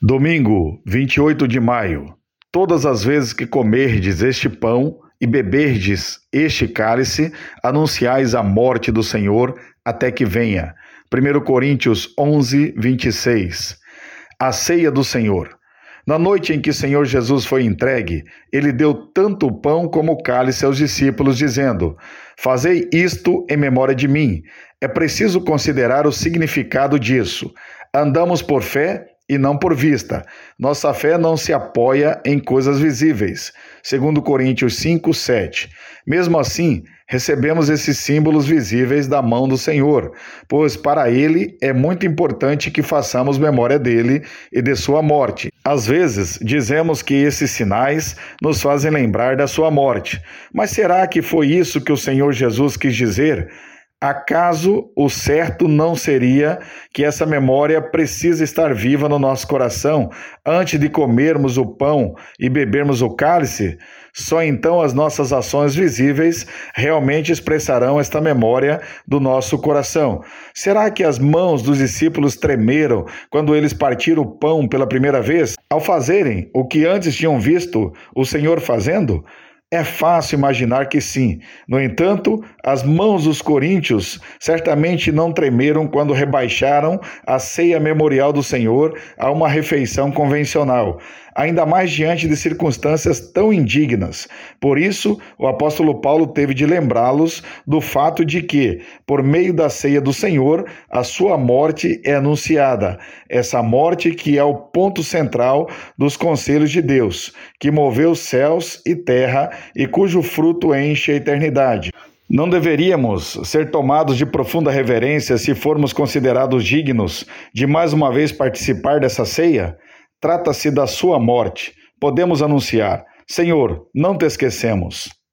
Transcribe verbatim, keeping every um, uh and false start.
Domingo, vinte e oito de maio. Todas as vezes que comerdes este pão e beberdes este cálice, anunciais a morte do Senhor até que venha. primeiro Coríntios onze, vinte e seis. A ceia do Senhor. Na noite em que o Senhor Jesus foi entregue, ele deu tanto o pão como o cálice aos discípulos, dizendo: Fazei isto em memória de mim. É preciso considerar o significado disso. Andamos por fé e não por vista. Nossa fé não se apoia em coisas visíveis. segundo Coríntios cinco, sete. Mesmo assim, recebemos esses símbolos visíveis da mão do Senhor, pois para ele é muito importante que façamos memória dele e de sua morte. Às vezes, dizemos que esses sinais nos fazem lembrar da sua morte. Mas será que foi isso que o Senhor Jesus quis dizer? Acaso o certo não seria que essa memória precisa estar viva no nosso coração antes de comermos o pão e bebermos o cálice? Só então as nossas ações visíveis realmente expressarão esta memória do nosso coração. Será que as mãos dos discípulos tremeram quando eles partiram o pão pela primeira vez, ao fazerem o que antes tinham visto o Senhor fazendo? É fácil imaginar que sim. No entanto, as mãos dos coríntios certamente não tremeram quando rebaixaram a ceia memorial do Senhor a uma refeição convencional, ainda mais diante de circunstâncias tão indignas. Por isso, o apóstolo Paulo teve de lembrá-los do fato de que, por meio da ceia do Senhor, a sua morte é anunciada. Essa morte que é o ponto central dos conselhos de Deus, que moveu céus e terra e cujo fruto enche a eternidade. Não deveríamos ser tomados de profunda reverência se formos considerados dignos de mais uma vez participar dessa ceia? Trata-se da sua morte. Podemos anunciar: Senhor, não te esquecemos.